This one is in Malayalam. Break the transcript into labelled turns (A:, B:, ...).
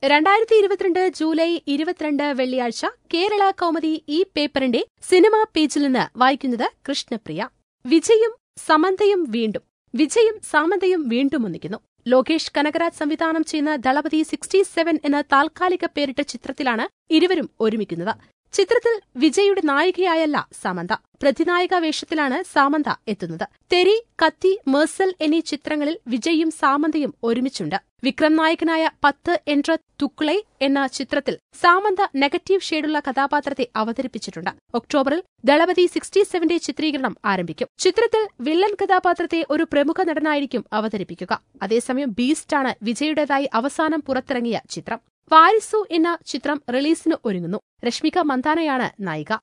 A: 2022 ജൂലൈ 22 വെള്ളിയാഴ്ച കേരള കൗമുദി ഈ പേപ്പറിന്റെ സിനിമാ പേജിൽ നിന്ന് വായിക്കുന്നത് കൃഷ്ണപ്രിയ. വിജയും സാമന്തയും വീണ്ടും ഒന്നിക്കുന്നു. ലോകേഷ് കനകരാജ് സംവിധാനം ചെയ്യുന്ന ദളപതി 67 എന്ന താൽക്കാലിക പേരിട്ട ചിത്രത്തിലാണ് ഇരുവരും ഒരുമിക്കുന്നത്. ചിത്രത്തിൽ വിജയുടെ നായികയായല്ല സാമന്ത, പ്രതിനായിക വേഷത്തിലാണ് സാമന്ത എത്തുന്നത്. തെരി, കത്തി, മേഴ്സൽ എന്നീ ചിത്രങ്ങളിൽ വിജയും സാമന്തയും ഒരുമിച്ചുണ്ട്. വിക്രം നായകനായ 10 എൻട്ര തുക്ലൈ എന്ന ചിത്രത്തിൽ സാമന്ത നെഗറ്റീവ് ഷെയ്ഡുള്ള കഥാപാത്രത്തെ അവതരിപ്പിച്ചിട്ടുണ്ട്. ഒക്ടോബറിൽ ദളപതി 67ന്റെ ചിത്രീകരണം ആരംഭിക്കും. ചിത്രത്തിൽ വില്ലൻ കഥാപാത്രത്തെ ഒരു പ്രമുഖ നടനായിരിക്കും അവതരിപ്പിക്കുക. അതേസമയം ബീസ്റ്റാണ് വിജയുടേതായി അവസാനം പുറത്തിറങ്ങിയ ചിത്രം. വാരിസു എന്ന ചിത്രം റിലീസിന് ഒരുങ്ങുന്നു. രശ്മിക മന്ദാനയാണ് നായിക.